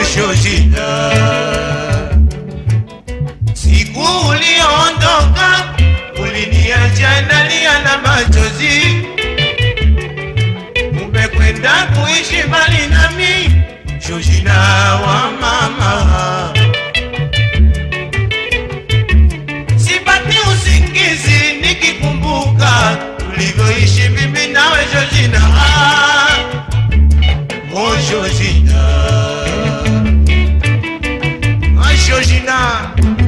Georgina, siku uliondoka uliniacha nalia na machozi, umekwenda kuishi mbali nami Georgina wa mama. Sipati usingizi nikikumbuka tulivyoishi mimi nawe Georgina. Oh Georgina, ah Georgina,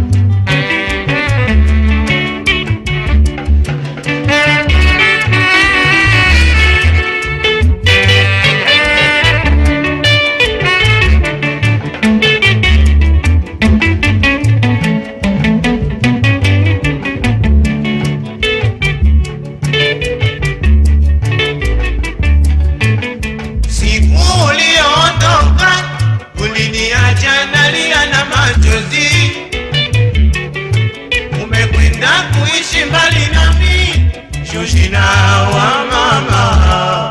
umekwenda kuishi mbali nami Georgina wa mama.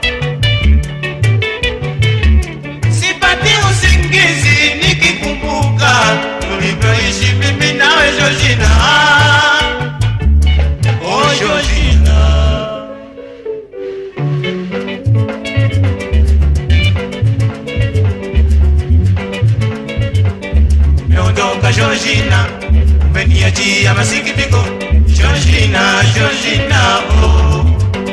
Sipati usingizi nikikumbuka tulivyoishi mimi nawe Georgina. Oh Georgina, umeondoka Georgina, umeniachia masikitiko Georgina, Georgina, oh.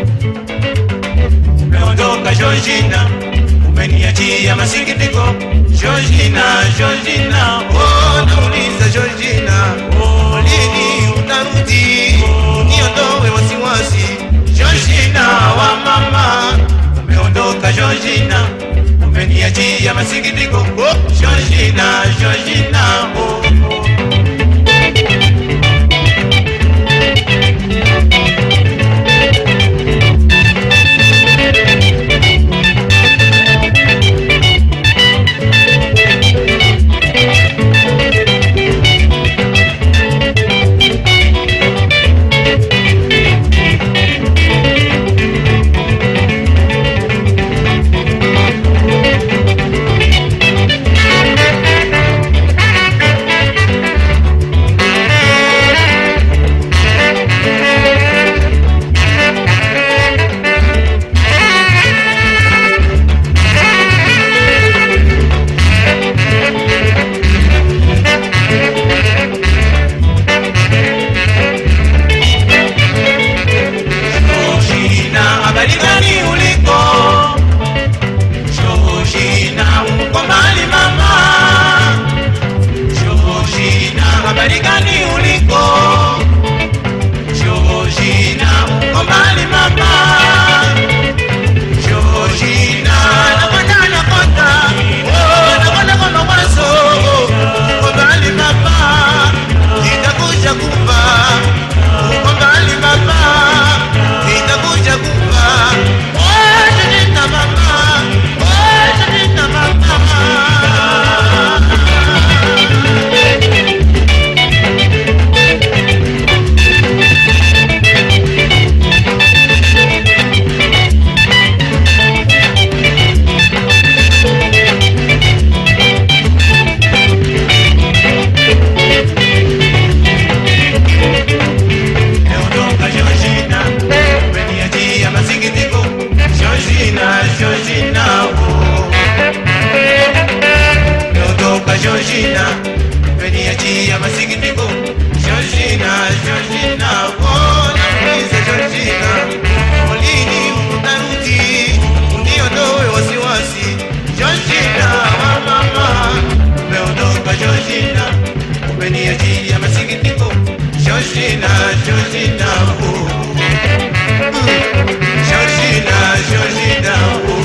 Umeondoka Georgina, umeniachia masikitiko Georgina, Georgina, oh. Nauliza Georgina, oh, lini utarudi uniondoe wasiwasi Georgina wa mama. Umeondoka Georgina, umeniachia masikitiko oh. Georgina, Georgina, oh. Georgina, umeniachia masikitiko Georgina, Georgina, oh, nauliza Georgina, lini utarudi uniondoe wasiwasi Georgina wa mama. Umeondoka Georgina, umeniachia masikitiko Georgina, Georgina, oh. Georgina, Georgina, oh.